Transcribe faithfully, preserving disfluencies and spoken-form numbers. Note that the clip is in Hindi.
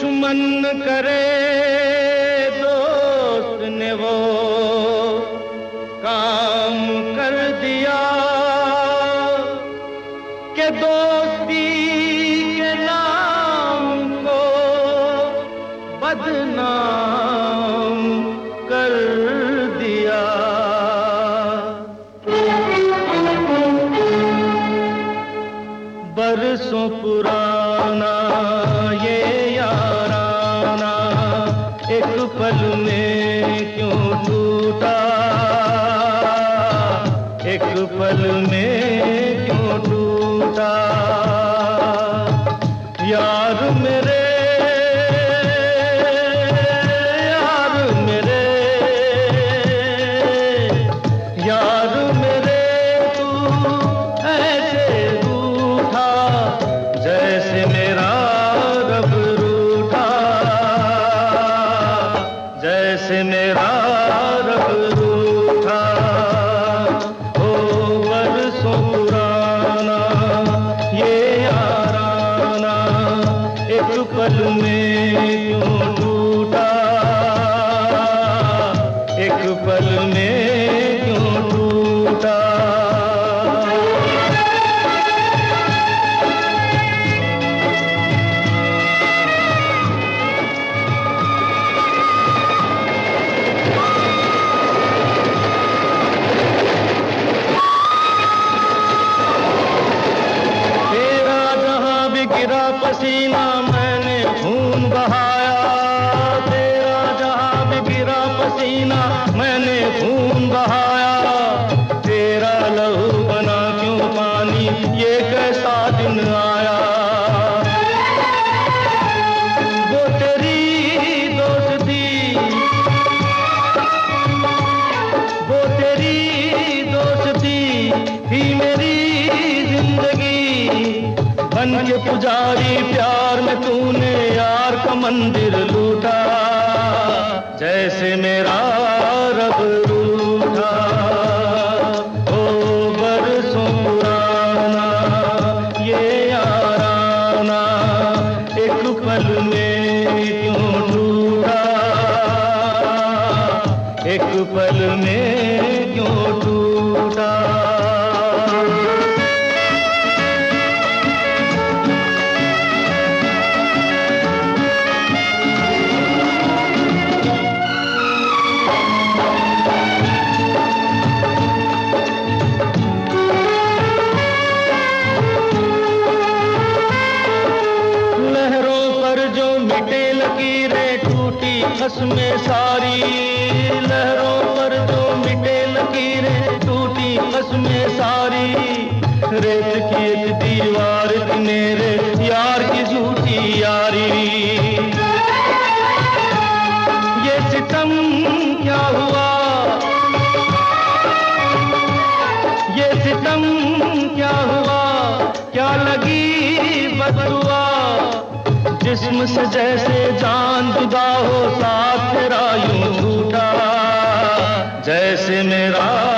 दुश्मन करे दोस्त ने वो काम कर दिया कि दोस्ती के नाम को बदनाम कर दिया। बरसों पुराना ये याराना एक पल में क्यों टूटा, एक पल में क्यों टूटा। यार मेरे यार मेरे यार मेरे तू ऐसे रूठा जैसे मेरा रब रूठा, जैसे मेरा रब रूठा। ओ बरसों पुराना ये याराना एक पल में क्यों टूटा, एक पल में क्यों टूटा। गिरा पसीना मैंने खून बहाया, तेरा जहां भी गिरा पसीना मैंने खून बहाया। तेरा लहू बना क्यों पानी ये कैसा दिन आया। वो तेरी दोस्ती वो तेरी दोस्ती ही मेरी जिंदगी। बन के पुजारी प्यार में तूने यार का मंदिर लूटा, जैसे मेरा रब रूठा। ओ बरसों पुराना ये याराना एक पल में क्यों टूटा, एक पल में क्यों टूटा। टूटी कसमें सारी लहरों पर जो मिटे लकीरें, टूटी कसमें सारी। रेत की एक दीवार थी मेरे यार की झूठी यारी। ये सितम क्या हुआ, ये सितम क्या हुआ, क्या लगी बददुआ। जिस्म से जैसे जान जुदा हो साथ तेरा यूं छूटा, जैसे मेरा